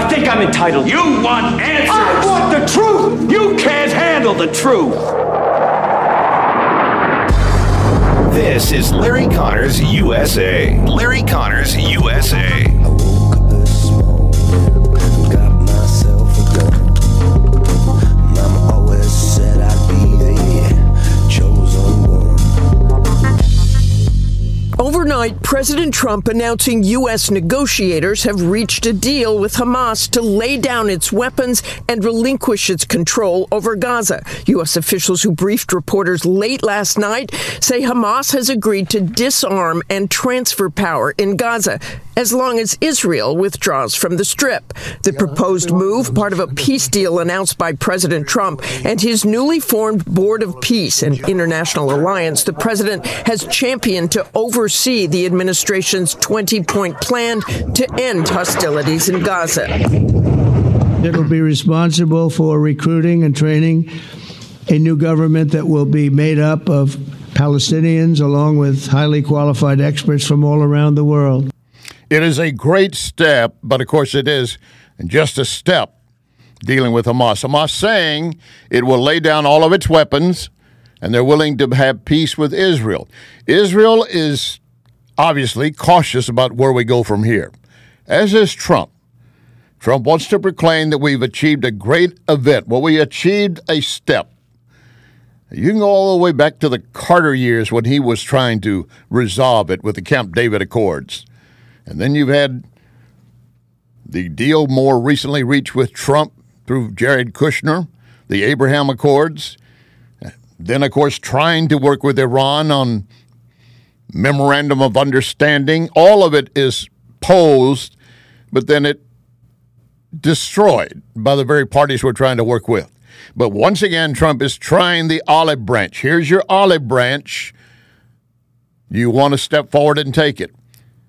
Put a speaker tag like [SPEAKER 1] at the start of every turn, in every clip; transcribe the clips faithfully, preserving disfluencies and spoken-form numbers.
[SPEAKER 1] I think I'm entitled.
[SPEAKER 2] You want answers.
[SPEAKER 1] I want the truth.
[SPEAKER 2] You can't handle the truth.
[SPEAKER 3] This is Larry Connors U S A. Larry Connors U S A.
[SPEAKER 4] I woke up this morning, got myself a gun. Mama always said I'd be the chosen one.
[SPEAKER 5] Overnight, President Trump announcing U S negotiators have reached a deal with Hamas to lay down its weapons and relinquish its control over Gaza. U S officials who briefed reporters late last night say Hamas has agreed to disarm and transfer power in Gaza as long as Israel withdraws from the Strip. The proposed move, part of a peace deal announced by President Trump and his newly formed Board of Peace and International Alliance the president has championed to oversee the administration's twenty-point plan to end hostilities in Gaza.
[SPEAKER 6] It'll be responsible for recruiting and training a new government that will be made up of Palestinians along with highly qualified experts from all around the world.
[SPEAKER 7] It is a great step, but of course it is just a step dealing with Hamas. Hamas saying it will lay down all of its weapons and they're willing to have peace with Israel. Israel is obviously cautious about where we go from here, as is Trump. Trump wants to proclaim that we've achieved a great event. Well, we achieved a step. You can go all the way back to the Carter years when he was trying to resolve it with the Camp David Accords. And then you've had the deal more recently reached with Trump through Jared Kushner, the Abraham Accords. Then, of course, trying to work with Iran on memorandum of understanding. All of it is posed, but then it destroyed by the very parties we're trying to work with. But once again, Trump is trying the olive branch. Here's your olive branch. You want to step forward and take it.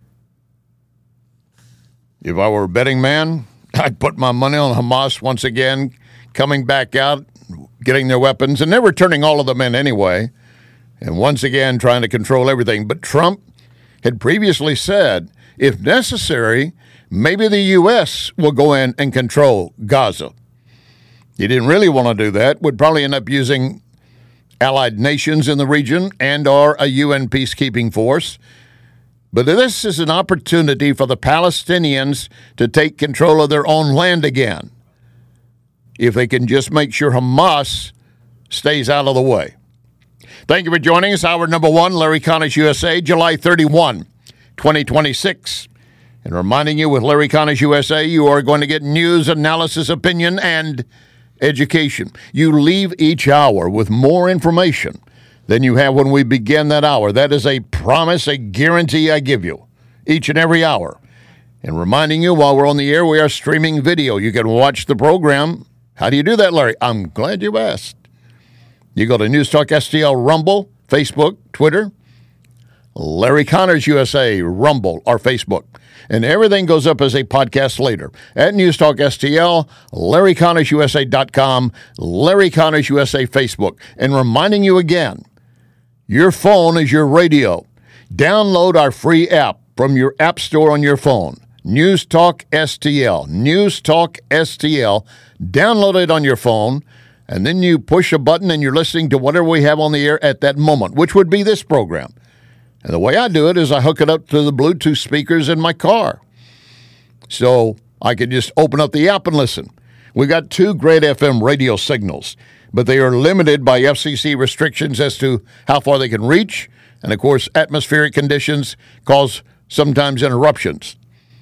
[SPEAKER 7] If I were a betting man, I'd put my money on Hamas once again, coming back out, getting their weapons, and they're returning all of them in anyway, and once again trying to control everything. But Trump had previously said, if necessary, maybe the U S will go in and control Gaza. He didn't really want to do that, would probably end up using allied nations in the region and or a U N peacekeeping force. But this is an opportunity for the Palestinians to take control of their own land again, if they can just make sure Hamas stays out of the way. Thank you for joining us. Hour number one, Larry Connors U S A, July thirty-first, twenty twenty-six. And reminding you, with Larry Connors U S A, you are going to get news, analysis, opinion, and education. You leave each hour with more information than you have when we begin that hour. That is a promise, a guarantee I give you each and every hour. And reminding you, while we're on the air, we are streaming video. You can watch the program. How do you do that, Larry? I'm glad you asked. You go to News Talk S T L, Rumble, Facebook, Twitter, Larry Connors U S A, Rumble, or Facebook. And everything goes up as a podcast later at News Talk S T L, Larry Connors U S A dot com, Larry Connors U S A Facebook. And reminding you again, your phone is your radio. Download our free app from your app store on your phone. News Talk S T L. News Talk S T L. Download it on your phone, and then you push a button and you're listening to whatever we have on the air at that moment, which would be this program. And the way I do it is I hook it up to the Bluetooth speakers in my car. So I can just open up the app and listen. We've got two great F M radio signals, but they are limited by F C C restrictions as to how far they can reach. And, of course, atmospheric conditions cause sometimes interruptions.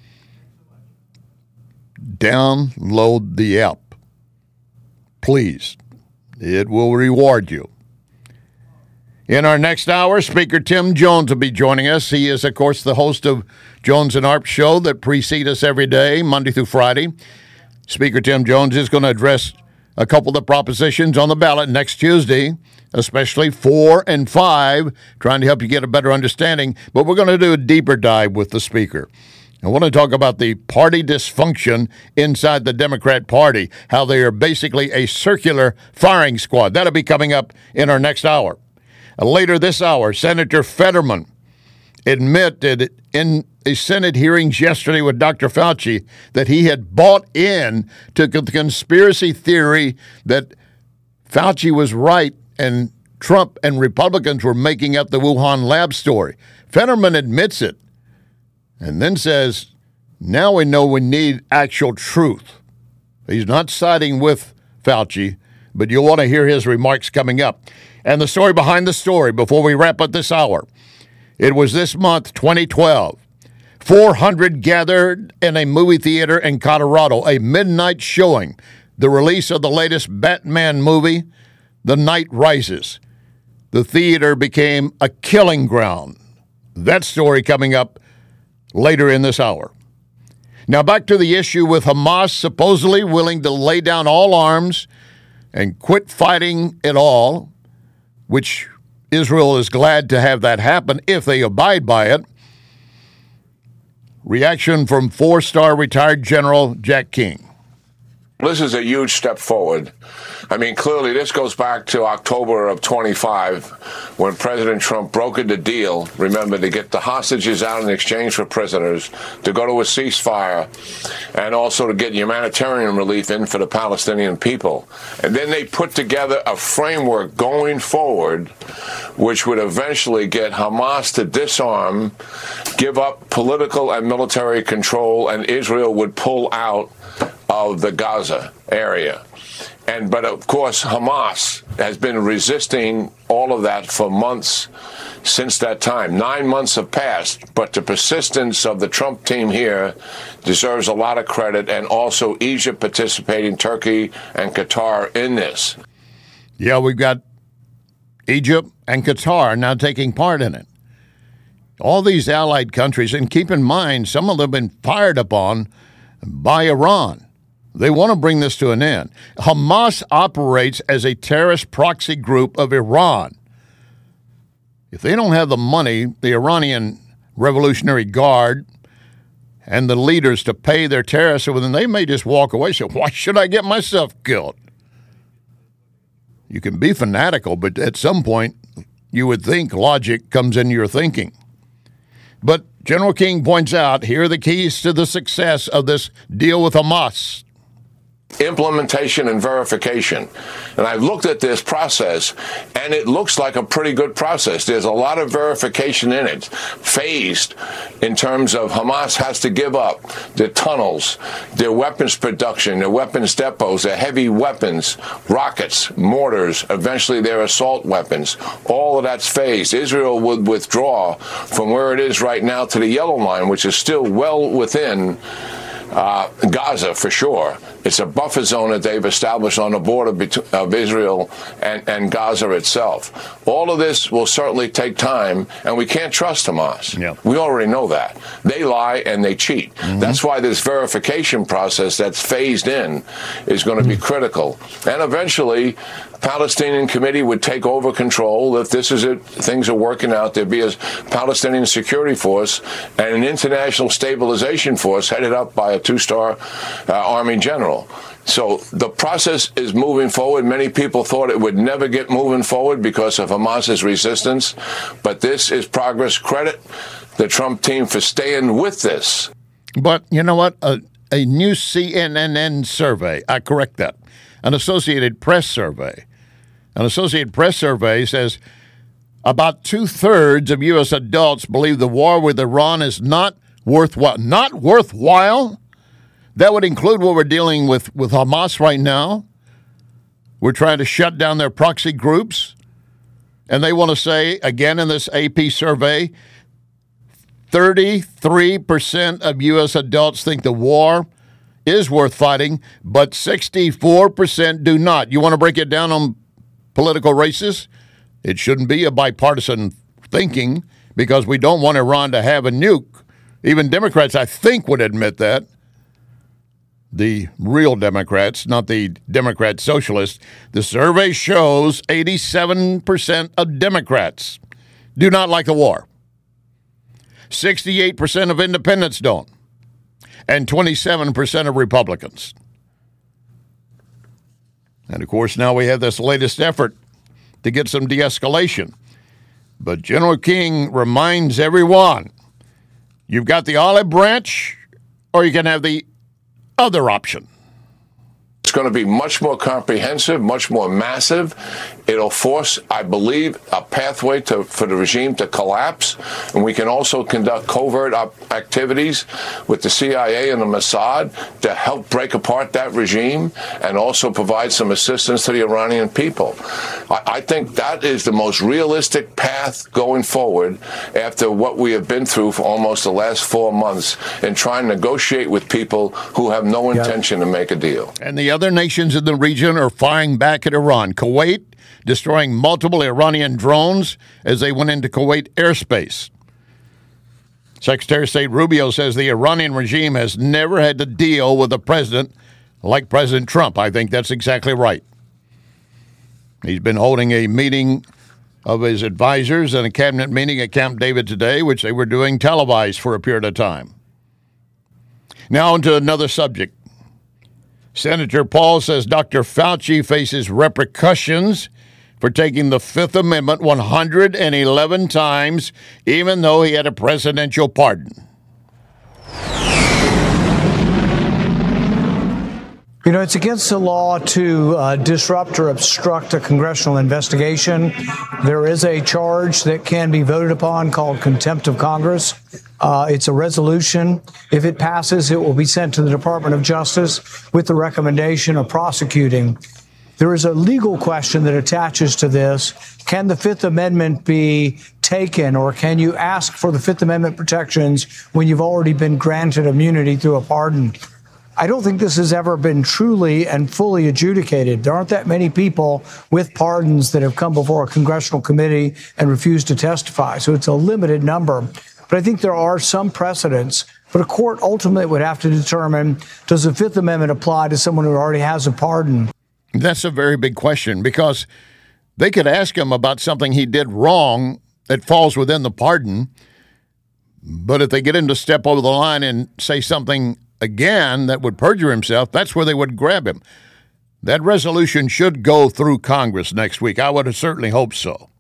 [SPEAKER 7] Download the app. Please. It will reward you. In our next hour, Speaker Tim Jones will be joining us. He is, of course, the host of Jones and Arp Show that precede us every day, Monday through Friday. Speaker Tim Jones is going to address a couple of the propositions on the ballot next Tuesday, especially four and five, trying to help you get a better understanding. But we're going to do a deeper dive with the Speaker. I want to talk about the party dysfunction inside the Democrat Party, how they are basically a circular firing squad. That'll be coming up in our next hour. Later this hour, Senator Fetterman admitted in a Senate hearings yesterday with Doctor Fauci that he had bought in to the conspiracy theory that Fauci was right and Trump and Republicans were making up the Wuhan lab story. Fetterman admits it and then says, now we know we need actual truth. He's not siding with Fauci, but you'll want to hear his remarks coming up. And the story behind the story before we wrap up this hour. It was this month, twenty twelve. four hundred gathered in a movie theater in Colorado, a midnight showing, the release of the latest Batman movie, The Night Rises. The theater became a killing ground. That story coming up later in this hour. Now back to the issue with Hamas supposedly willing to lay down all arms and quit fighting it all, which Israel is glad to have that happen if they abide by it. Reaction from four-star retired General Jack King.
[SPEAKER 8] This is a huge step forward. I mean, clearly this goes back to October of twenty-five when President Trump brokered the deal, remember, to get the hostages out in exchange for prisoners, to go to a ceasefire, and also to get humanitarian relief in for the Palestinian people. And then they put together a framework going forward which would eventually get Hamas to disarm, give up political and military control, and Israel would pull out of the Gaza area. And but of course, Hamas has been resisting all of that for months since that time. Nine months have passed, but the persistence of the Trump team here deserves a lot of credit, and also Egypt participating, Turkey and Qatar in this.
[SPEAKER 7] Yeah, we've got Egypt and Qatar now taking part in it. All these allied countries, and keep in mind, some of them have been fired upon by Iran. They want to bring this to an end. Hamas operates as a terrorist proxy group of Iran. If they don't have the money, the Iranian Revolutionary Guard and the leaders to pay their terrorists, then they may just walk away and say, why should I get myself killed? You can be fanatical, but at some point, you would think logic comes into your thinking. But General King points out, here are the keys to the success of this deal with Hamas.
[SPEAKER 8] Implementation and verification. And I've looked at this process, and it looks like a pretty good process. There's a lot of verification in it, phased in terms of Hamas has to give up their tunnels, their weapons production, their weapons depots, their heavy weapons, rockets, mortars, eventually their assault weapons. All of that's phased. Israel would withdraw from where it is right now to the yellow line, which is still well within Uh, Gaza, for sure. It's a buffer zone that they've established on the border bet- of Israel and, and Gaza itself. All of this will certainly take time, and we can't trust Hamas.
[SPEAKER 7] Yep.
[SPEAKER 8] We already know that. They lie and they cheat. Mm-hmm. That's why this verification process that's phased in is going to be critical. And eventually, Palestinian committee would take over control. If this is it, things are working out, there'd be a Palestinian security force and an international stabilization force headed up by a two-star uh, Army general. So the process is moving forward. Many people thought it would never get moving forward because of Hamas's resistance, but this is progress. Credit the Trump team for staying with this.
[SPEAKER 7] But you know what? A, a new C N N survey, I correct that, an Associated Press survey, An Associated Press survey says about two-thirds of U S adults believe the war with Iran is not worthwhile. Not worthwhile? That would include what we're dealing with with Hamas right now. We're trying to shut down their proxy groups. And they want to say, again in this A P survey, thirty-three percent of U S adults think the war is worth fighting, but sixty-four percent do not. You want to break it down on political races? It shouldn't be a bipartisan thinking because we don't want Iran to have a nuke. Even Democrats, I think, would admit that. The real Democrats, not the Democrat socialists. The survey shows eighty-seven percent of Democrats do not like the war. sixty-eight percent of independents don't. And twenty-seven percent of Republicans. And, of course, now we have this latest effort to get some de-escalation. But General King reminds everyone, You've got the olive branch, or you can have the other option.
[SPEAKER 8] It's going to be much more comprehensive, much more massive. It'll force, I believe, a pathway to, for the regime to collapse. And we can also conduct covert op- activities with the C I A and the Mossad to help break apart that regime and also provide some assistance to the Iranian people. I, I think that is the most realistic path going forward after what we have been through for almost the last four months in trying to negotiate with people who have no intention to make a deal.
[SPEAKER 7] And the other nations in the region are firing back at Iran. Kuwait destroying multiple Iranian drones as they went into Kuwait airspace. Secretary of State Rubio says the Iranian regime has never had to deal with a president like President Trump. I think that's exactly right. He's been holding a meeting of his advisors and a cabinet meeting at Camp David today, which they were doing televised for a period of time. Now on to another subject. Senator Paul says Doctor Fauci faces repercussions for taking the Fifth Amendment one hundred eleven times, even though he had a presidential pardon.
[SPEAKER 9] You know, it's against the law to uh, disrupt or obstruct a congressional investigation. There is a charge that can be voted upon called contempt of Congress. Uh, it's a resolution. If it passes, it will be sent to the Department of Justice with the recommendation of prosecuting. There is a legal question that attaches to this. Can the Fifth Amendment be taken, or can you ask for the Fifth Amendment protections when you've already been granted immunity through a pardon? I don't think this has ever been truly and fully adjudicated. There aren't that many people with pardons that have come before a congressional committee and refused to testify. So it's a limited number. But I think there are some precedents. But a court ultimately would have to determine, does the Fifth Amendment apply to someone who already has a pardon?
[SPEAKER 7] That's a very big question, because they could ask him about something he did wrong that falls within the pardon. But if they get him to step over the line and say something again that would perjure himself, that's where they would grab him. That resolution should go through Congress next week. I would certainly hope so.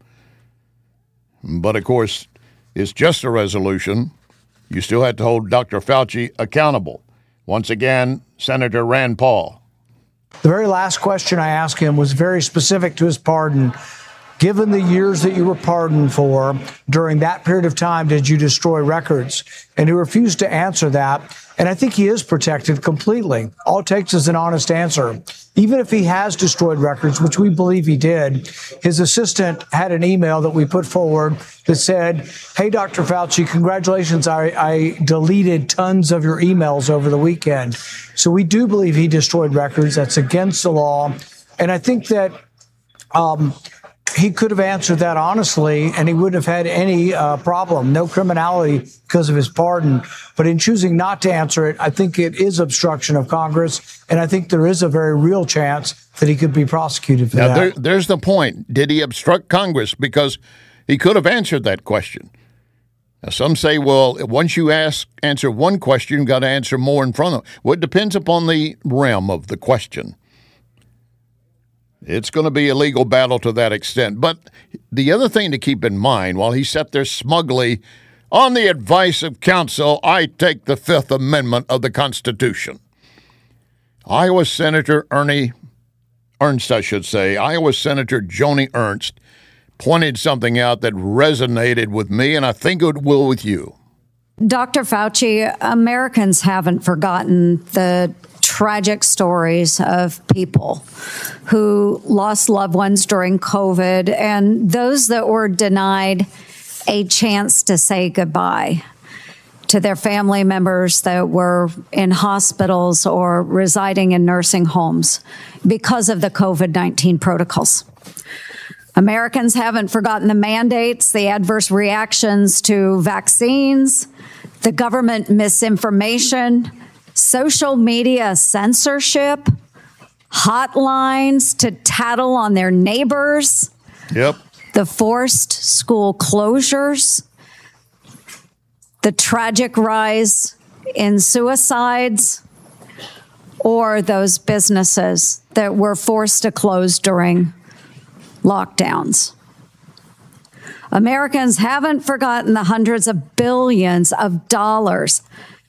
[SPEAKER 7] But, of course, it's just a resolution. You still have to hold Doctor Fauci accountable. Once again, Senator Rand Paul.
[SPEAKER 9] The very last question I asked him was very specific to his pardon. Given the years that you were pardoned for, during that period of time, did you destroy records? And he refused to answer that. And I think he is protected completely. All it takes is an honest answer. Even if he has destroyed records, which we believe he did, his assistant had an email that we put forward that said, hey, Doctor Fauci, congratulations. I, I deleted tons of your emails over the weekend. So we do believe he destroyed records. That's against the law. And I think that um, he could have answered that honestly, and he wouldn't have had any uh, problem, no criminality because of his pardon. But in choosing not to answer it, I think it is obstruction of Congress, and I think there is a very real chance that he could be prosecuted for
[SPEAKER 7] now,
[SPEAKER 9] that.
[SPEAKER 7] There, there's the point. Did he obstruct Congress? Because he could have answered that question. Now, some say, well, once you ask, answer one question, you've got to answer more in front of it. Well, it depends upon the realm of the question. It's going to be a legal battle to that extent. But the other thing to keep in mind, while he sat there smugly, on the advice of counsel, I take the Fifth Amendment of the Constitution. Iowa Senator Ernie Ernst, I should say, Iowa Senator Joni Ernst pointed something out that resonated with me, and I think it will with you.
[SPEAKER 10] Doctor Fauci, Americans haven't forgotten the tragic stories of people who lost loved ones during COVID and those that were denied a chance to say goodbye to their family members that were in hospitals or residing in nursing homes because of the COVID nineteen protocols. Americans haven't forgotten the mandates, the adverse reactions to vaccines, the government misinformation, social media censorship, hotlines to tattle on their neighbors.
[SPEAKER 7] Yep.
[SPEAKER 10] The forced school closures, the tragic rise in suicides, or those businesses that were forced to close during lockdowns. Americans haven't forgotten the hundreds of billions of dollars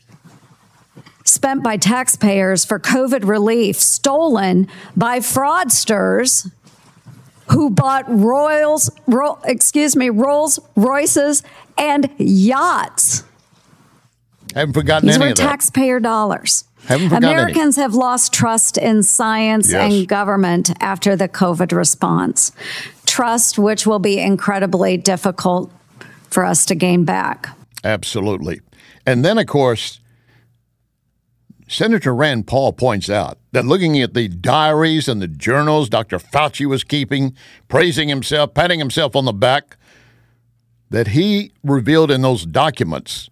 [SPEAKER 10] spent by taxpayers for COVID relief, stolen by fraudsters who bought Royals, Ro, excuse me, Rolls Royces and yachts.
[SPEAKER 7] Haven't forgotten
[SPEAKER 10] These
[SPEAKER 7] any
[SPEAKER 10] were
[SPEAKER 7] of that.
[SPEAKER 10] taxpayer dollars.
[SPEAKER 7] Haven't forgotten
[SPEAKER 10] Americans
[SPEAKER 7] any.
[SPEAKER 10] have lost trust in science
[SPEAKER 7] Yes.
[SPEAKER 10] and government after the COVID response. Trust which will be incredibly difficult for us to gain back.
[SPEAKER 7] Absolutely. And then, of course, Senator Rand Paul points out that looking at the diaries and the journals Doctor Fauci was keeping, praising himself, patting himself on the back, that he revealed in those documents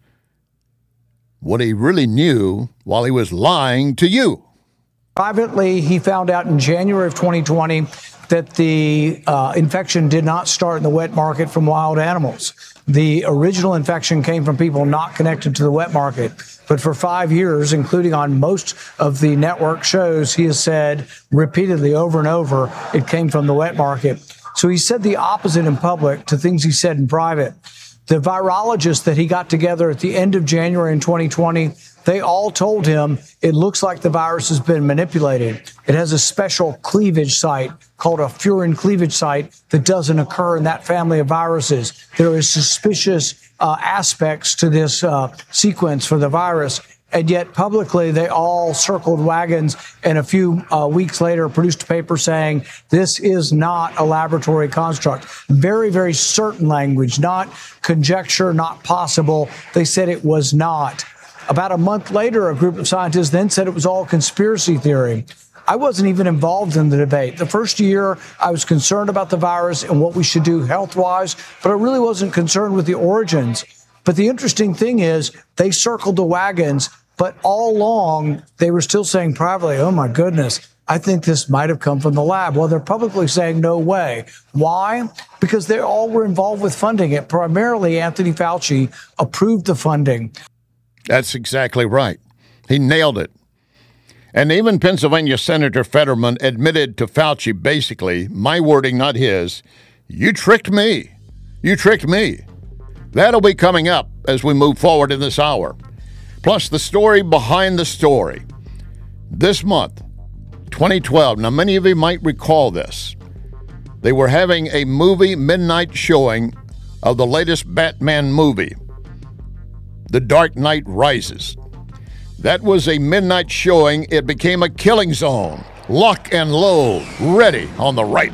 [SPEAKER 7] what he really knew while he was lying to you.
[SPEAKER 9] Privately, he found out in January of twenty twenty that the uh, infection did not start in the wet market from wild animals. The original infection came from people not connected to the wet market. But for five years, including on most of the network shows, he has said repeatedly over and over, it came from the wet market. So he said the opposite in public to things he said in private. The virologists that he got together at the end of January in twenty twenty, they all told him it looks like the virus has been manipulated. It has a special cleavage site called a furin cleavage site that doesn't occur in that family of viruses. There is suspicious uh, aspects to this uh, sequence for the virus. And yet publicly, they all circled wagons and a few uh, weeks later produced a paper saying this is not a laboratory construct. Very, very certain language, not conjecture, not possible. They said it was not. About a month later, a group of scientists then said it was all conspiracy theory. I wasn't even involved in the debate. The first year, I was concerned about the virus and what we should do health-wise, but I really wasn't concerned with the origins. But the interesting thing is they circled the wagons, but all along they were still saying privately, oh, my goodness, I think this might have come from the lab. Well, they're publicly saying no way. Why? Because they all were involved with funding it. Primarily, Anthony Fauci approved the funding.
[SPEAKER 7] That's exactly right. He nailed it. And even Pennsylvania Senator Fetterman admitted to Fauci, basically, my wording, not his, you tricked me. You tricked me. That'll be coming up as we move forward in this hour. Plus, the story behind the story. This month, twenty twelve, now many of you might recall this. They were having a movie midnight showing of the latest Batman movie, The Dark Knight Rises. That was a midnight showing. It became a killing zone. Lock and load, ready on the right.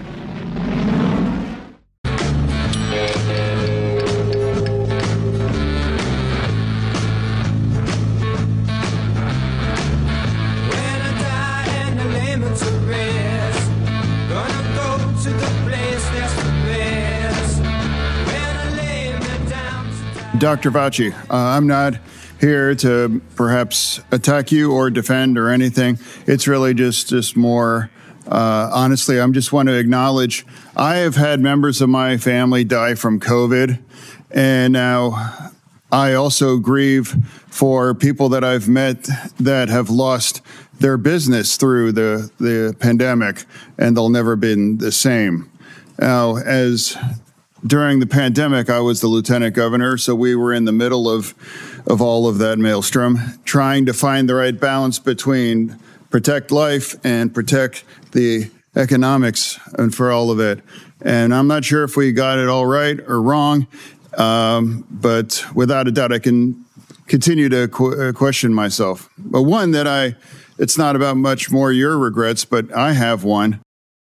[SPEAKER 11] Doctor Fauci, uh, I'm not here to perhaps attack you or defend or anything. It's really just, just more, uh, honestly, I just want to acknowledge I have had members of my family die from COVID, and now I also grieve for people that I've met that have lost their business through the, the pandemic, and they'll never been the same. Now, as during the pandemic, I was the lieutenant governor, so we were in the middle of of all of that maelstrom, trying to find the right balance between protect life and protect the economics and for all of it. And I'm not sure if we got it all right or wrong, um, but without a doubt, I can continue to qu- question myself. But one that I, it's not about much more your regrets, but I have one.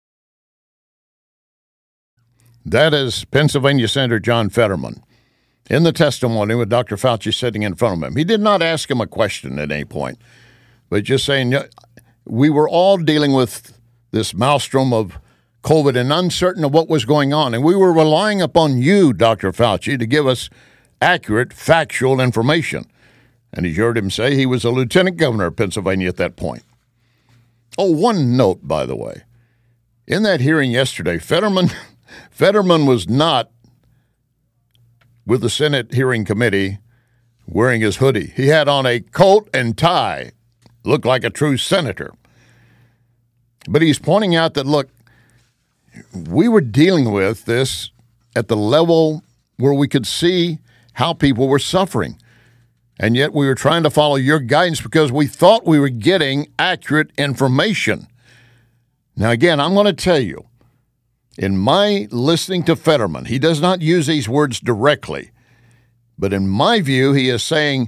[SPEAKER 7] That is Pennsylvania Senator John Fetterman. In the testimony with Doctor Fauci sitting in front of him, he did not ask him a question at any point, but just saying we were all dealing with this maelstrom of COVID and uncertain of what was going on, and we were relying upon you, Doctor Fauci, to give us accurate, factual information. And you heard him say he was a lieutenant governor of Pennsylvania at that point. Oh, one note, by the way. In that hearing yesterday, Fetterman, Fetterman was not with the Senate hearing committee wearing his hoodie. He had on a coat and tie, looked like a true senator. But he's pointing out that, look, we were dealing with this at the level where we could see how people were suffering. And yet we were trying to follow your guidance because we thought we were getting accurate information. Now, again, I'm going to tell you, in my listening to Fetterman, he does not use these words directly. But in my view, he is saying,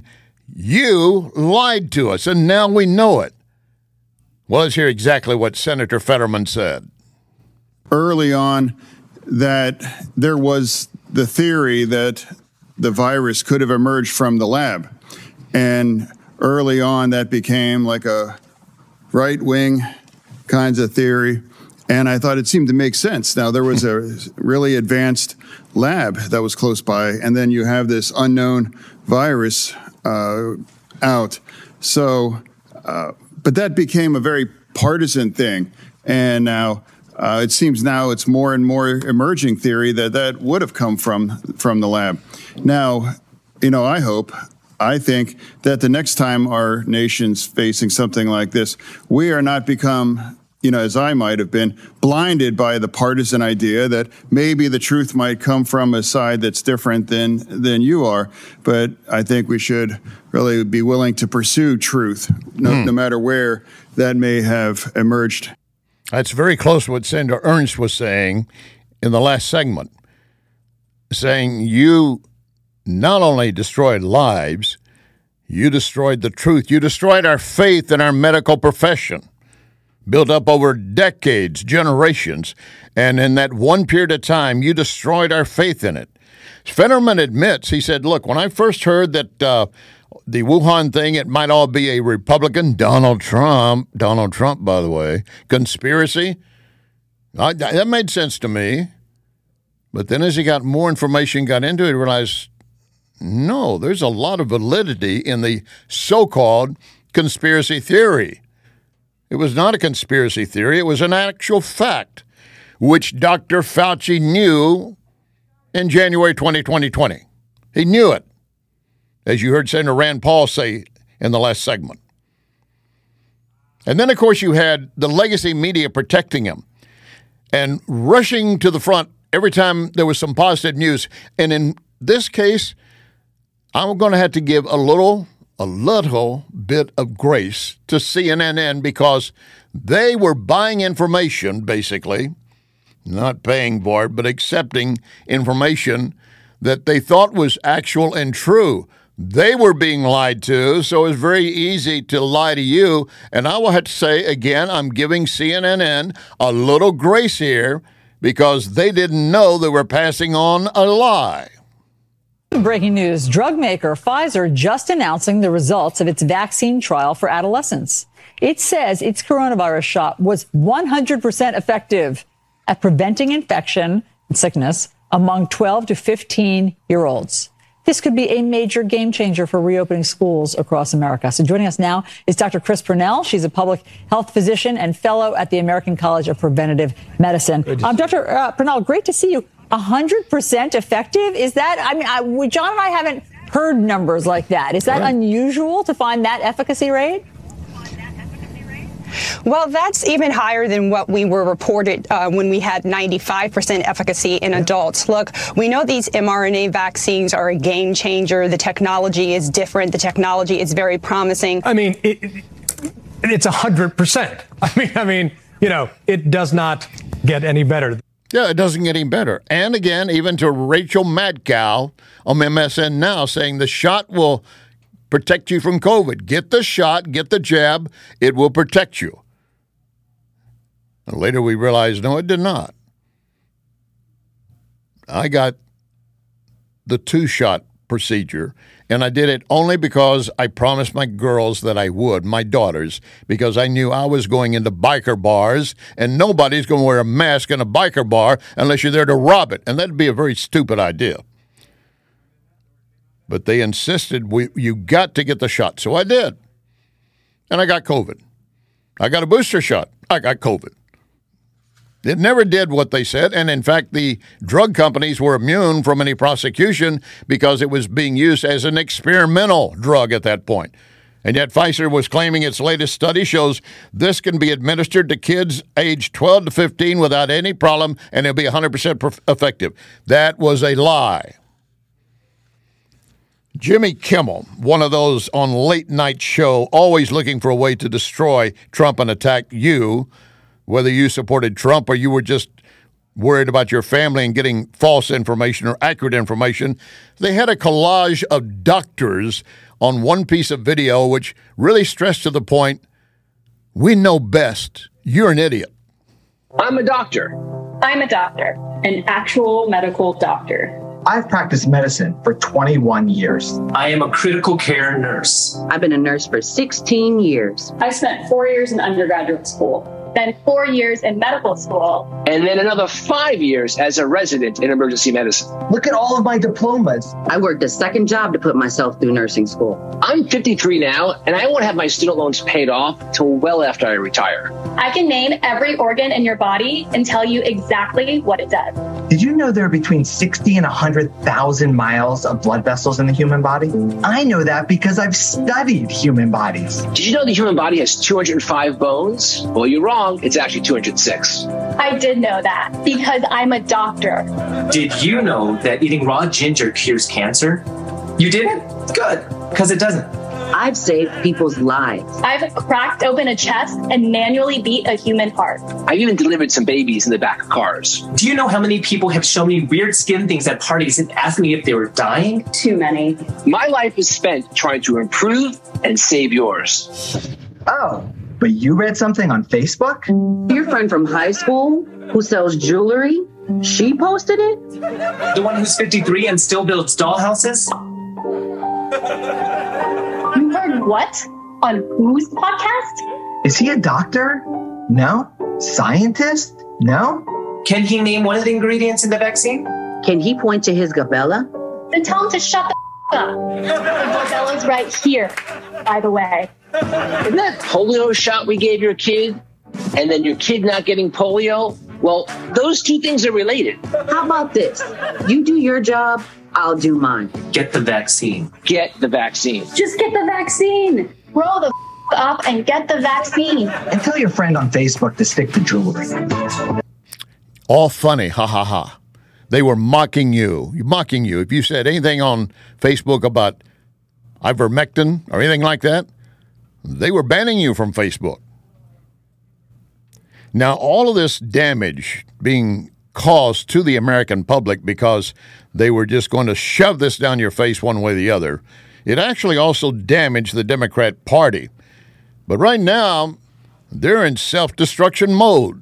[SPEAKER 7] you lied to us, and now we know it. Well, let's hear exactly what Senator Fetterman said.
[SPEAKER 11] Early on, that there was the theory that the virus could have emerged from the lab. And early on, that became like a right-wing kinds of theory. And I thought it seemed to make sense. Now, there was a really advanced lab that was close by, and then you have this unknown virus uh, out. So, uh, but that became a very partisan thing. And now uh, it seems now it's more and more emerging theory that that would have come from from the lab. Now, you know, I hope, I think that the next time our nation's facing something like this, we are not become, you know, as I might have been, blinded by the partisan idea that maybe the truth might come from a side that's different than than you are. But I think we should really be willing to pursue truth, no, mm. no matter where that may have emerged.
[SPEAKER 7] That's very close to what Senator Ernst was saying in the last segment, saying you not only destroyed lives, you destroyed the truth. You destroyed our faith in our medical profession, built up over decades, generations, and in that one period of time, you destroyed our faith in it. Fetterman admits, he said, look, when I first heard that uh, the Wuhan thing, it might all be a Republican, Donald Trump, Donald Trump, by the way, conspiracy, I, that made sense to me. But then as he got more information, got into it, he realized, no, there's a lot of validity in the so-called conspiracy theory. It was not a conspiracy theory. It was an actual fact, which Doctor Fauci knew in January twentieth, twenty twenty. He knew it, as you heard Senator Rand Paul say in the last segment. And then, of course, you had the legacy media protecting him and rushing to the front every time there was some positive news. And in this case, I'm going to have to give a little, a little bit of grace to C N N because they were buying information, basically, not paying for it, but accepting information that they thought was actual and true. They were being lied to, so it was very easy to lie to you. And I will have to say, again, I'm giving C N N a little grace here because they didn't know they were passing on a lie.
[SPEAKER 12] Breaking news, drug maker Pfizer just announcing the results of its vaccine trial for adolescents. It says its coronavirus shot was one hundred percent effective at preventing infection and sickness among twelve to fifteen-year-olds. This could be a major game changer for reopening schools across America. So joining us now is Doctor Chris Purnell. She's a public health physician and fellow at the American College of Preventive Medicine. Um, Doctor Uh, Purnell, great to see you. one hundred percent effective? Is that, I mean, I, John and I haven't heard numbers like that. Is that right. unusual to find that efficacy rate?
[SPEAKER 13] Well, that's even higher than what we were reported uh, when we had ninety-five percent efficacy in adults. Look, we know these mRNA vaccines are a game changer. The technology is different. The technology is very promising.
[SPEAKER 14] I mean, it, it, it's one hundred percent. I mean, I mean, you know, it does not get any better.
[SPEAKER 7] Yeah, it doesn't get any better. And again, even to Rachel Madcow on M S N Now saying the shot will protect you from COVID. Get the shot, get the jab, it will protect you. And later we realized, no, it did not. I got the two-shot procedure, and I did it only because I promised my girls that I would, my daughters, because I knew I was going into biker bars, and nobody's going to wear a mask in a biker bar unless you're there to rob it, and that'd be a very stupid idea. But they insisted we you got to get the shot, so I did. And I got COVID. I got a booster shot. I got COVID. It never did what they said, and in fact, the drug companies were immune from any prosecution because it was being used as an experimental drug at that point. And yet Pfizer was claiming its latest study shows this can be administered to kids aged twelve to fifteen without any problem, and it'll be one hundred percent effective. That was a lie. Jimmy Kimmel, one of those on late night show, always looking for a way to destroy Trump and attack you, whether you supported Trump or you were just worried about your family and getting false information or accurate information. They had a collage of doctors on one piece of video which really stressed to the point, we know best. You're an idiot.
[SPEAKER 15] I'm a doctor.
[SPEAKER 16] I'm a doctor, an actual medical doctor.
[SPEAKER 17] I've practiced medicine for twenty-one years.
[SPEAKER 18] I am a critical care nurse.
[SPEAKER 19] I've been a nurse for sixteen years.
[SPEAKER 16] I spent four years in undergraduate school, then four years in medical school.
[SPEAKER 15] And then another five years as a resident in emergency medicine.
[SPEAKER 17] Look at all of my diplomas.
[SPEAKER 19] I worked a second job to put myself through nursing school.
[SPEAKER 15] I'm fifty-three now, and I won't have my student loans paid off till well after I retire.
[SPEAKER 16] I can name every organ in your body and tell you exactly what it does.
[SPEAKER 17] Did you know there are between sixty and one hundred thousand miles of blood vessels in the human body? I know that because I've studied human bodies.
[SPEAKER 15] Did you know the human body has two hundred five bones? Well, you're wrong. It's actually two hundred six.
[SPEAKER 16] I did know that because I'm a doctor.
[SPEAKER 18] Did you know that eating raw ginger cures cancer? You didn't? Good, because it doesn't.
[SPEAKER 19] I've saved people's lives.
[SPEAKER 16] I've cracked open a chest and manually beat a human heart.
[SPEAKER 15] I've even delivered some babies in the back of cars.
[SPEAKER 18] Do you know how many people have shown me weird skin things at parties and asked me if they were dying?
[SPEAKER 16] Too many.
[SPEAKER 15] My life is spent trying to improve and save yours.
[SPEAKER 17] Oh, but you read something on Facebook?
[SPEAKER 19] Your friend from high school who sells jewelry, she posted it?
[SPEAKER 18] The one who's fifty-three and still builds dollhouses?
[SPEAKER 16] You heard what? On whose podcast?
[SPEAKER 17] Is he a doctor? No. Scientist? No.
[SPEAKER 18] Can he name one of the ingredients in the vaccine?
[SPEAKER 19] Can he point to his gabella?
[SPEAKER 16] Then tell him to shut the f- up. The gabella's right here, by the way.
[SPEAKER 15] Isn't that polio shot we gave your kid? And then your kid not getting polio? Well, those two things are related.
[SPEAKER 19] How about this? You do your job, I'll do mine.
[SPEAKER 18] Get the vaccine.
[SPEAKER 15] Get the vaccine.
[SPEAKER 16] Just get the vaccine. Grow the f- up and get the vaccine.
[SPEAKER 17] And tell your friend on Facebook to stick to jewelry.
[SPEAKER 7] All funny, ha ha ha. They were mocking you, mocking you. If you said anything on Facebook about ivermectin or anything like that, they were banning you from Facebook. Now, all of this damage being caused to the American public because they were just going to shove this down your face one way or the other, it actually also damaged the Democrat Party. But right now, they're in self-destruction mode.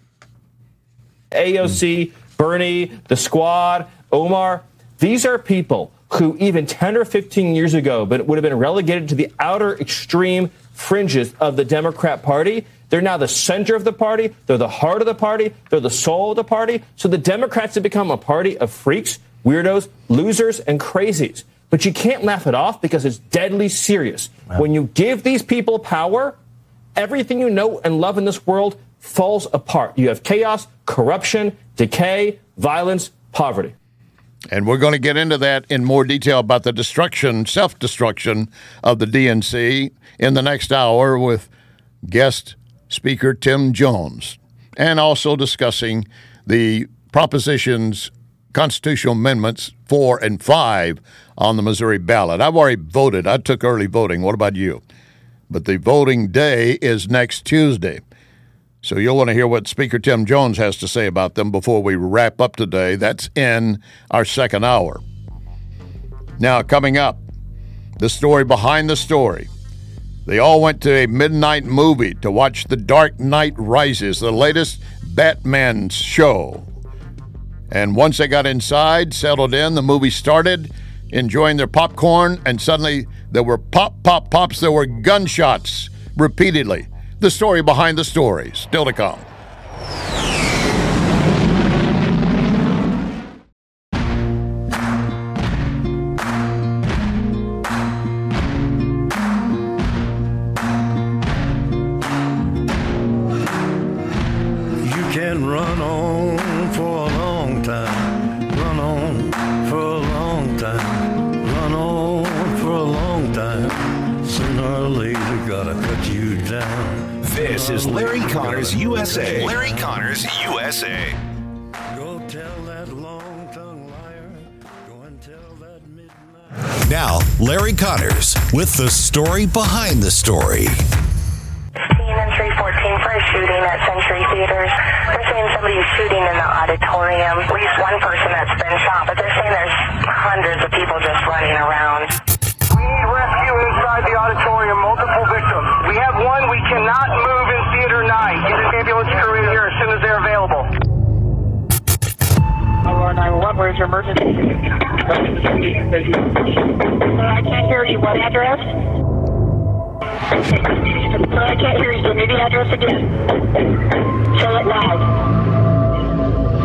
[SPEAKER 20] A O C, Bernie, the Squad, Omar, these are people who even ten or fifteen years ago but would have been relegated to the outer extreme fringes of the Democrat Party. They're now the center of the party. They're the heart of the party. They're the soul of the party. So the Democrats have become a party of freaks, weirdos, losers, and crazies. But you can't laugh it off because it's deadly serious. Wow. When you give these people power, everything you know and love in this world falls apart. You have chaos, corruption, decay, violence, poverty.
[SPEAKER 7] And we're going to get into that in more detail about the destruction, self-destruction of the D N C in the next hour with guest Speaker Tim Jones, and also discussing the propositions, constitutional amendments four and five on the Missouri ballot. I've already voted. I took early voting. What about you? But the voting day is next Tuesday. So you'll want to hear what Speaker Tim Jones has to say about them before we wrap up today. That's in our second hour. Now, coming up, the story behind the story. They all went to a midnight movie to watch The Dark Knight Rises, the latest Batman show. And once they got inside, settled in, the movie started, enjoying their popcorn, and suddenly there were pop, pop, pops. There were gunshots repeatedly. The story behind the story, still to come.
[SPEAKER 4] Can run on for a long time, run on for a long time, run on for a long time. Sooner or later, gotta cut you down.
[SPEAKER 3] This is Larry Connors U S A. Larry Connors U S A.
[SPEAKER 4] Go tell that long-tongued liar. Go and tell that midnight.
[SPEAKER 3] Now, Larry Connors with the story behind the story.
[SPEAKER 21] C N N three fourteen for a shooting at Century Theaters. They're saying somebody's shooting in the auditorium. At least one person that's been shot, but they're saying there's hundreds of people just running around.
[SPEAKER 22] We need rescue inside the auditorium, multiple victims. We have one, we cannot move in Theater nine. Get an ambulance crew in here as soon as they're available.
[SPEAKER 21] nine one one, where's your emergency? Uh, I can't hear you. What address? Uh, I can't hear you. Give me the address again. Say it loud.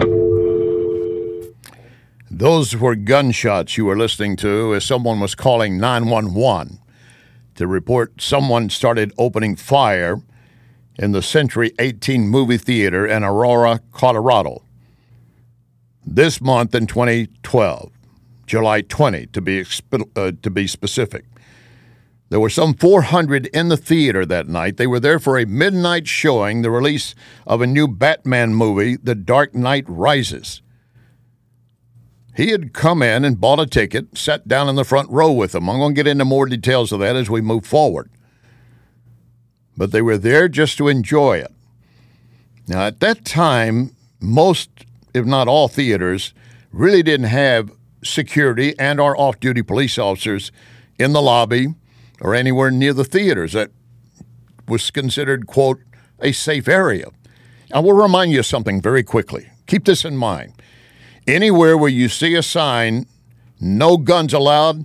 [SPEAKER 7] Those were gunshots you were listening to as someone was calling nine one one to report someone started opening fire in the Century eighteen movie theater in Aurora, Colorado. This month in twenty twelve, July twentieth to be uh, to be specific. There were some four hundred in the theater that night. They were there for a midnight showing, the release of a new Batman movie, The Dark Knight Rises. He had come in and bought a ticket, sat down in the front row with them. I'm going to get into more details of that as we move forward. But they were there just to enjoy it. Now, at that time, most, if not all theaters, really didn't have security and or off-duty police officers in the lobby or anywhere near the theaters. That was considered, quote, a safe area. I will remind you of something very quickly. Keep this in mind. Anywhere where you see a sign, no guns allowed,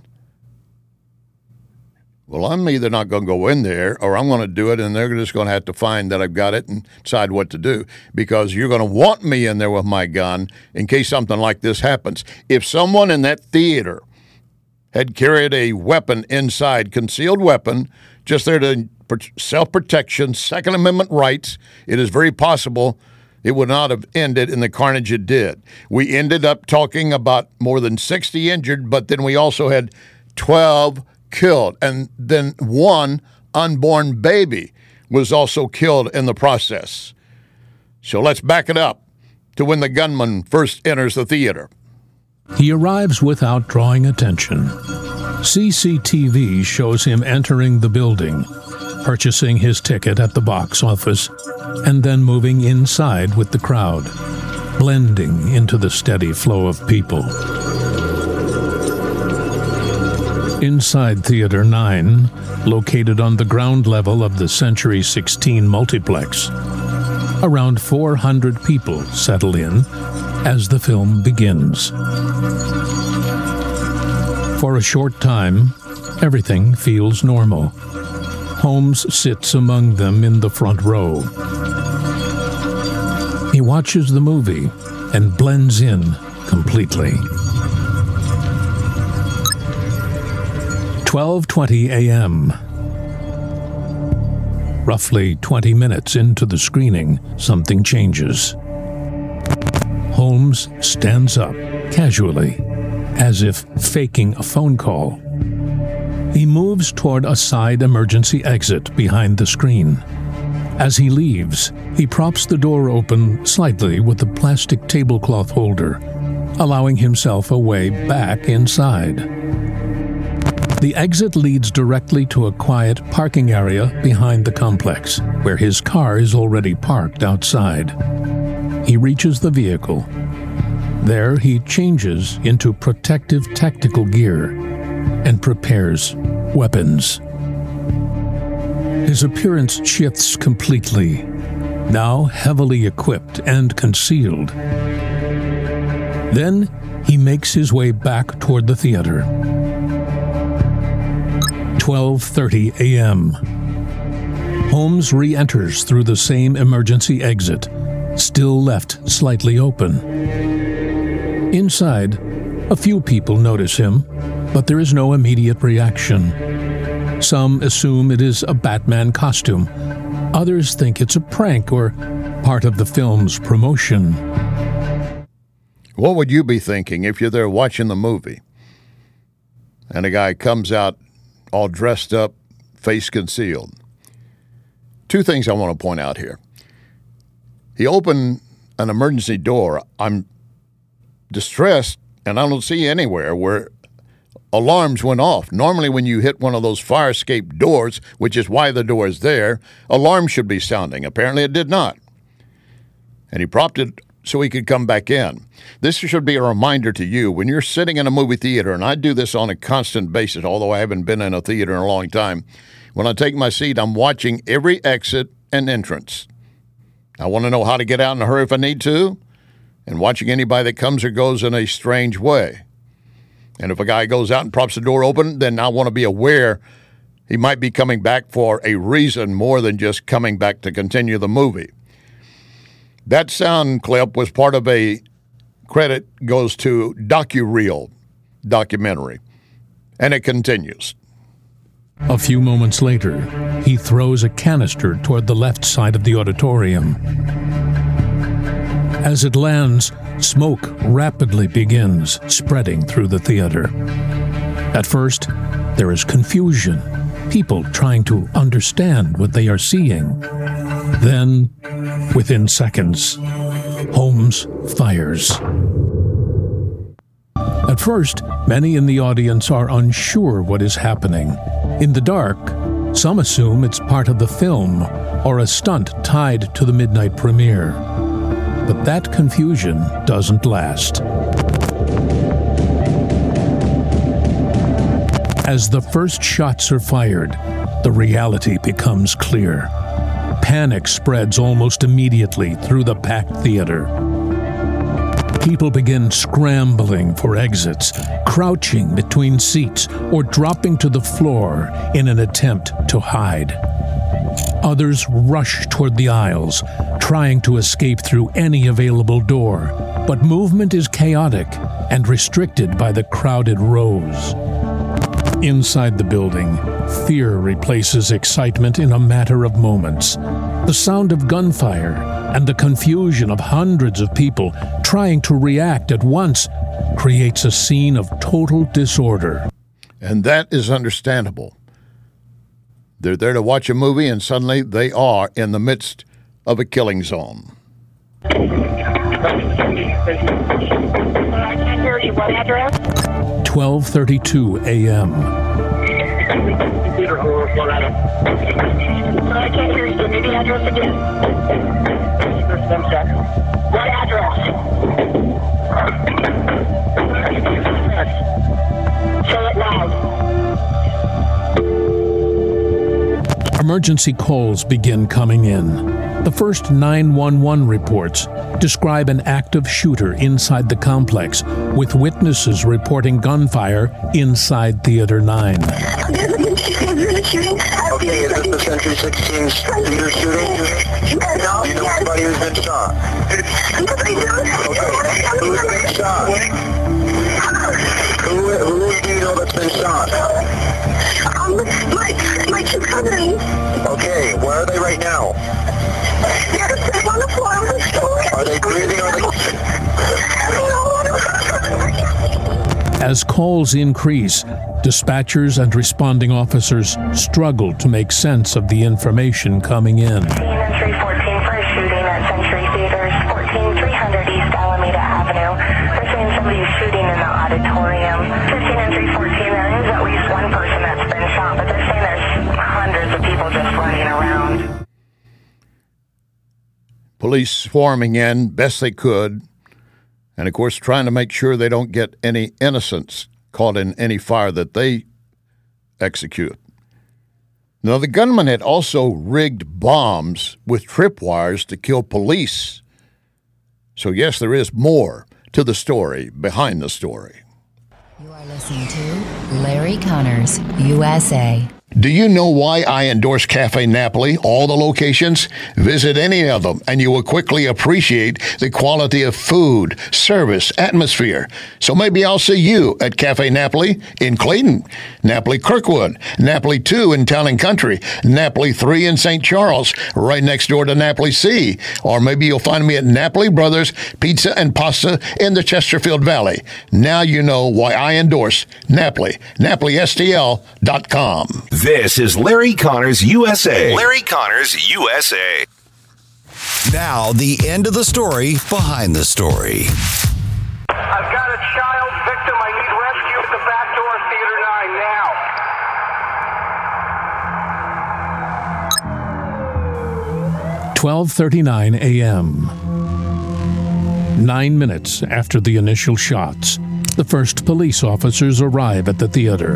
[SPEAKER 7] well, I'm either not going to go in there or I'm going to do it, and they're just going to have to find that I've got it and decide what to do, because you're going to want me in there with my gun in case something like this happens. If someone in that theater had carried a weapon inside, concealed weapon, just there to self-protection, Second Amendment rights, it is very possible it would not have ended in the carnage it did. We ended up talking about more than sixty injured, but then we also had twelve killed, and then one unborn baby was also killed in the process. So let's back it up to when the gunman first enters the theater.
[SPEAKER 23] He arrives without drawing attention. C C T V shows him entering the building, purchasing his ticket at the box office, and then moving inside with the crowd, blending into the steady flow of people. Inside Theater nine, located on the ground level of the Century sixteen multiplex, around four hundred people settle in as the film begins. For a short time, everything feels normal. Holmes sits among them in the front row. He watches the movie and blends in completely. twelve twenty a.m. Roughly twenty minutes into the screening, something changes. Holmes stands up, casually, as if faking a phone call. He moves toward a side emergency exit behind the screen. As he leaves, he props the door open slightly with a plastic tablecloth holder, allowing himself a way back inside. The exit leads directly to a quiet parking area behind the complex, where his car is already parked outside. He reaches the vehicle. There, he changes into protective tactical gear and prepares weapons. His appearance shifts completely, now heavily equipped and concealed. Then he makes his way back toward the theater. twelve thirty a.m. Holmes re-enters through the same emergency exit, still left slightly open. Inside, a few people notice him, but there is no immediate reaction. Some assume it is a Batman costume. Others think it's a prank or part of the film's promotion.
[SPEAKER 7] What would you be thinking if you're there watching the movie and a guy comes out all dressed up, face concealed? Two things I want to point out here. He opened an emergency door. I'm distressed, and I don't see anywhere where alarms went off. Normally when you hit one of those fire escape doors, which is why the door is there, alarms should be sounding. Apparently it did not. And he propped it so he could come back in. This should be a reminder to you when you're sitting in a movie theater, and I do this on a constant basis, although I haven't been in a theater in a long time. When I take my seat, I'm watching every exit and entrance. I want to know how to get out in a hurry if I need to, and watching anybody that comes or goes in a strange way. And if a guy goes out and props the door open, then I want to be aware he might be coming back for a reason more than just coming back to continue the movie. That sound clip was part of a credit goes to DocuReel documentary, and it continues.
[SPEAKER 23] A few moments later, he throws a canister toward the left side of the auditorium. As it lands, smoke rapidly begins spreading through the theater. At first, there is confusion, people trying to understand what they are seeing. Then, within seconds, Holmes fires. At first, many in the audience are unsure what is happening. In the dark, some assume it's part of the film or a stunt tied to the midnight premiere. But that confusion doesn't last. As the first shots are fired, the reality becomes clear. Panic spreads almost immediately through the packed theater. People begin scrambling for exits, crouching between seats, or dropping to the floor in an attempt to hide. Others rush toward the aisles, trying to escape through any available door, but movement is chaotic and restricted by the crowded rows. Inside the building, fear replaces excitement in a matter of moments. The sound of gunfire and the confusion of hundreds of people trying to react at once creates a scene of total disorder.
[SPEAKER 7] And that is understandable. They're there to watch a movie, and suddenly they are in the midst of a killing zone.
[SPEAKER 21] I can't hear you. What address?
[SPEAKER 23] twelve thirty-two a.m.
[SPEAKER 21] I can't hear you. Give me the address again. What address? Say it loud.
[SPEAKER 23] Emergency calls begin coming in. The first nine one one reports describe an active shooter inside the complex, with witnesses reporting gunfire inside Theater nine.
[SPEAKER 22] Okay, is this the Century sixteen theater shooting? No. Do you know anybody who's been shot? Okay. Who's been shot? Who, who do you know that's been shot?
[SPEAKER 21] Um, my, my two cousins.
[SPEAKER 22] Okay, where are they right now?
[SPEAKER 21] They're sitting on the floor of the store.
[SPEAKER 22] Are they breathing on the...
[SPEAKER 23] As calls increase, dispatchers and responding officers struggle to make sense of the information coming in.
[SPEAKER 21] three fourteen for a shooting at Century Theaters, fourteen three hundred East Alameda Avenue. They're saying somebody's shooting in the auditorium. fifteen and three fourteen, there is at least one person that's been shot, but they're saying there's hundreds of people just running around.
[SPEAKER 7] Police swarming in best they could, and of course trying to make sure they don't get any innocents caught in any fire that they execute. Now, the gunman had also rigged bombs with tripwires to kill police. So yes, there is more to the story behind the story.
[SPEAKER 1] You are listening to Larry Connors, U S A.
[SPEAKER 7] Do you know why I endorse Cafe Napoli, all the locations? Visit any of them, and you will quickly appreciate the quality of food, service, atmosphere. So maybe I'll see you at Cafe Napoli in Clayton, Napoli Kirkwood, Napoli two in Town and Country, Napoli three in Saint Charles, right next door to Napoli C. Or maybe you'll find me at Napoli Brothers Pizza and Pasta in the Chesterfield Valley. Now you know why I endorse Napoli, Napoli S T L dot com.
[SPEAKER 3] This is Larry Connors U S A. Larry Connors U S A.
[SPEAKER 2] Now, the end of the story behind the story.
[SPEAKER 22] I've got a child victim. I need rescue at the back door of Theater
[SPEAKER 23] twelve thirty-nine a.m. Nine minutes after the initial shots, the first police officers arrive at the theater.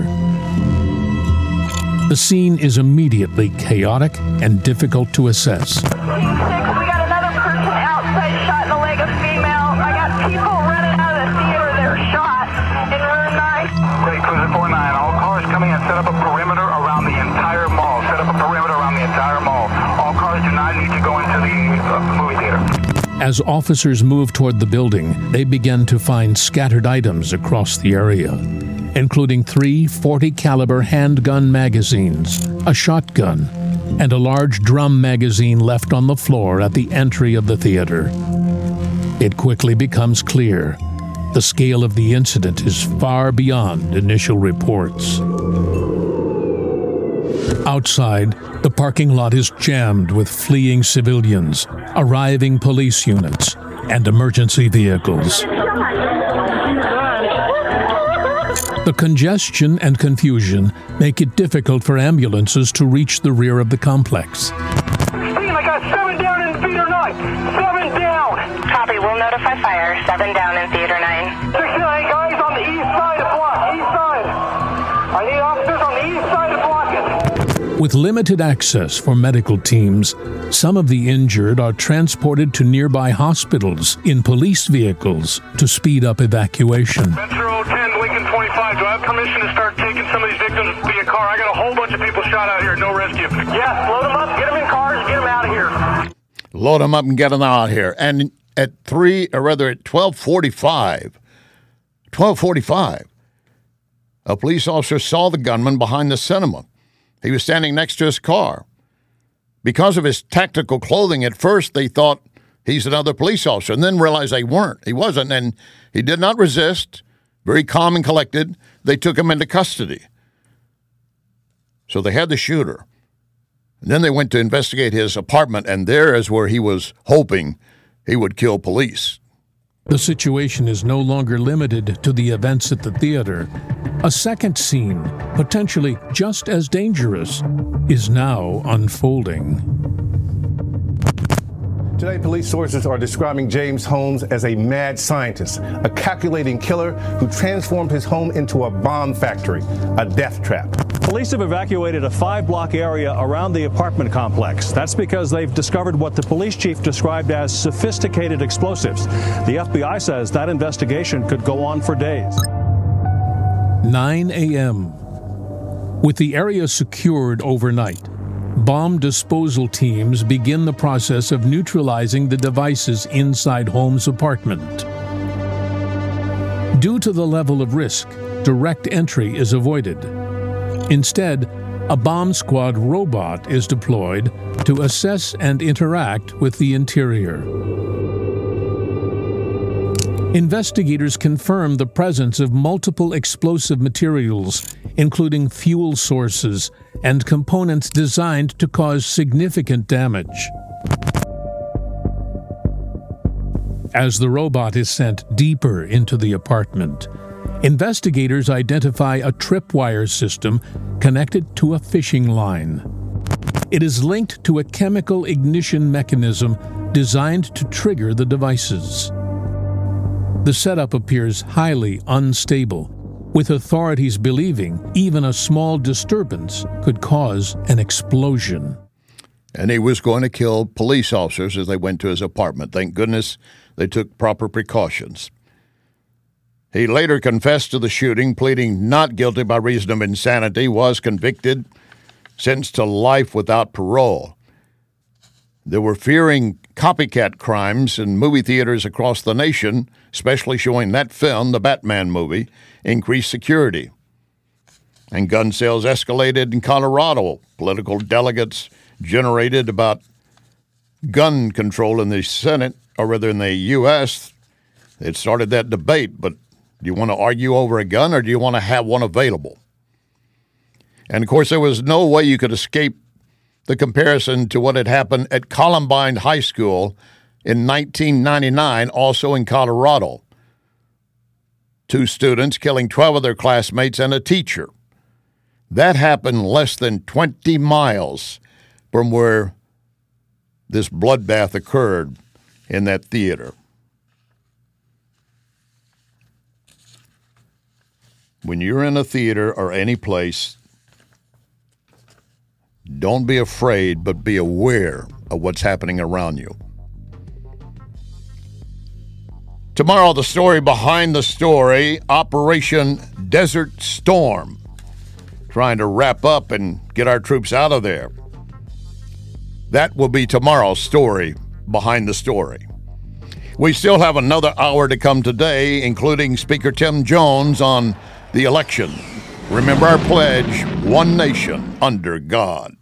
[SPEAKER 23] The scene is immediately chaotic and difficult to assess.
[SPEAKER 22] We got another person outside shot in the leg, a female. I got people running out of the theater. They're shot in room nine. Great, Cruiser four nine. All cars coming in. Set up a perimeter around the entire mall. Set up a perimeter around the entire mall. All cars do not need to go into the uh, movie theater.
[SPEAKER 23] As officers move toward the building, they begin to find scattered items across the area, including three forty caliber handgun magazines, a shotgun, and a large drum magazine left on the floor at the entry of the theater. It quickly becomes clear the scale of the incident is far beyond initial reports. Outside, the parking lot is jammed with fleeing civilians, arriving police units, and emergency vehicles. The congestion and confusion make it difficult for ambulances to reach the rear of the complex.
[SPEAKER 22] Steve, I got seven down in theater nine. Seven down.
[SPEAKER 21] Copy, we'll notify fire. Seven down in theater nine.
[SPEAKER 22] sixty-nine guys on the east side of block. East side. I need officers on the east side of block it.
[SPEAKER 23] With limited access for medical teams, some of the injured are transported to nearby hospitals in police vehicles to speed up evacuation.
[SPEAKER 22] Metro ten, Lincoln twenty-five. Do I have permission to start taking some of these victims via car? I got a whole bunch of people shot out here. No rescue. Yes, load them up, get them in cars, get them out of here.
[SPEAKER 7] Load them up and get them out of here. And at three, or rather at twelve forty-five, twelve forty-five, a police officer saw the gunman behind the cinema. He was standing next to his car. Because of his tactical clothing, at first they thought he's another police officer, and then realized they weren't. He wasn't, and he did not resist. Very calm and collected. They took him into custody. So they had the shooter. And then they went to investigate his apartment, and there is where he was hoping he would kill police.
[SPEAKER 23] The situation is no longer limited to the events at the theater. A second scene, potentially just as dangerous, is now unfolding.
[SPEAKER 5] Today, police sources are describing James Holmes as a mad scientist, a calculating killer who transformed his home into a bomb factory, a death trap.
[SPEAKER 6] Police have evacuated a five-block area around the apartment complex. That's because they've discovered what the police chief described as sophisticated explosives. The F B I says that investigation could go on for days.
[SPEAKER 23] nine a.m. With the area secured overnight, bomb disposal teams begin the process of neutralizing the devices inside Holmes' apartment. Due to the level of risk, direct entry is avoided. Instead, a bomb squad robot is deployed to assess and interact with the interior. Investigators confirm the presence of multiple explosive materials, including fuel sources and components designed to cause significant damage. As the robot is sent deeper into the apartment, investigators identify a tripwire system connected to a fishing line. It is linked to a chemical ignition mechanism designed to trigger the devices. The setup appears highly unstable, with authorities believing even a small disturbance could cause an explosion.
[SPEAKER 7] And he was going to kill police officers as they went to his apartment. Thank goodness they took proper precautions. He later confessed to the shooting, pleading not guilty by reason of insanity, was convicted, sentenced to life without parole. They were fearing copycat crimes in movie theaters across the nation, especially showing that film, the Batman movie, increased security. And gun sales escalated in Colorado. Political delegates generated about gun control in the Senate, or rather in the U S It started that debate, but do you want to argue over a gun or do you want to have one available? And, of course, there was no way you could escape the comparison to what had happened at Columbine High School in nineteen ninety-nine, also in Colorado. Two students killing twelve of their classmates and a teacher. That happened less than twenty miles from where this bloodbath occurred in that theater. When you're in a theater or any place, don't be afraid, but be aware of what's happening around you. Tomorrow, the story behind the story, Operation Desert Storm, trying to wrap up and get our troops out of there. That will be tomorrow's story behind the story. We still have another hour to come today, including Speaker Tim Jones on the election. Remember our pledge, one nation under God.